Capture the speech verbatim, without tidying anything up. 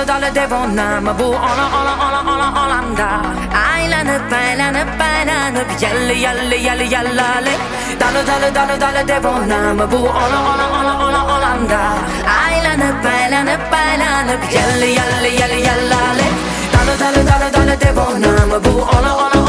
dalı dalı devonam bu ona ona ona ona olanda. Aylanıp aylanıp aylanıp yalı yalı yalı yallale. Dalı dalı dalı dalı devonam bu ona ona ona ona olanda. Aylanıp aylanıp aylanıp yalı yalı yalı yallale. Dalı dalı dalı dalı devonam bu ona ona